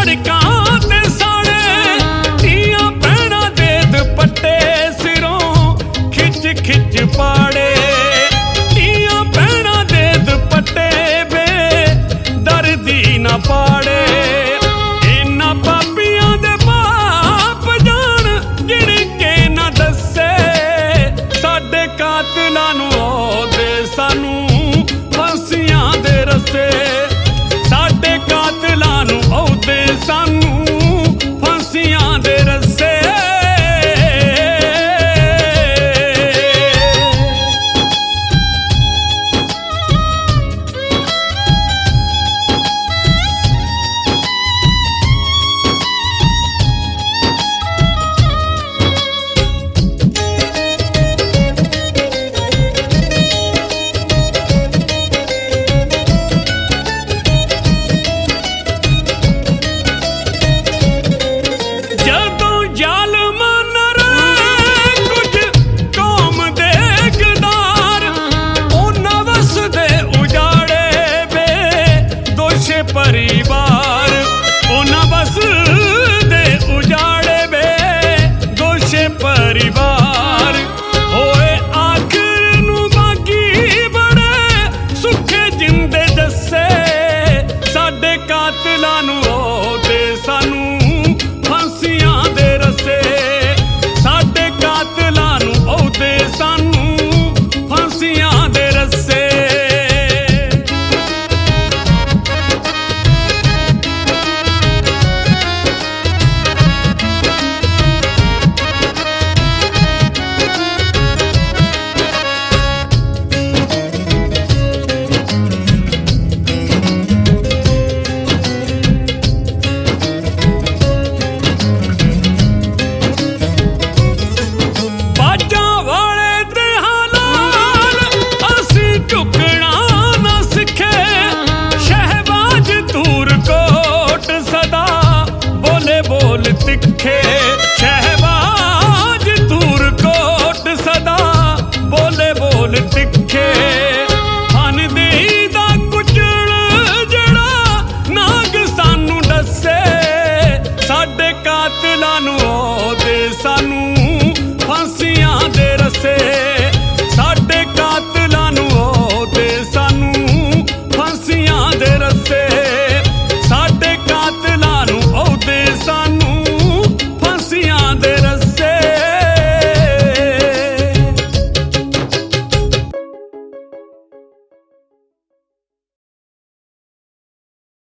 ਸੜਕਾਂ ਤੇ ਸਾੜੇ ਧੀਆਂ ਭੈਣਾਂ ਦੇ ਦੁਪੱਟੇ ਸਿਰੋਂ ਖਿੱਚ ਖਿੱਚ ਪਾੜੇ ਧੀਆਂ ਭੈਣਾਂ ਦੇ ਦੁਪੱਟੇ ਵੇ ਦਰਦੀ ਨਾ ਪਾੜੇ ਇਹਨਾਂ ਪਾਪੀਆਂ ਦੇ ਬਾਪ ਜਾਣ ਗਿਣ ਕੇ ਨਾ ਦੱਸੇ ਸਾਡੇ ਕਾਤਲਾਂ ਨੂੰ ਉਹਦੇ ਸਾਨੂੰ ਫਾਂਸੀਆਂ ਦੇ ਰੱਸੇ ਸਾਡੇ ਕਾਤਲਾਂ ਨੂੰ ਉਹਦੇ ਸਾਨੂੰ ਫਾਂਸੀਆਂ ਦੇ ਰੱਸੇ परिवार उन्हां बस दे उजाड़े वे दोषे परिवार होए आखिर नूं बाकी बड़े सुखे जिंदे जस्से साडे कातलां नूं ओहदे सानू फांसियां दे रस्से साडे कातलां नूं ओहदे सानू फांसियां दे रस्से तिखे शहबाज दूर कोट सदा बोले बोल तिखे हन देई दा कुचल जड़ा नाग सानू दसे साडे कातलां नूं ओहदे सानू फांसियां दे रस्से।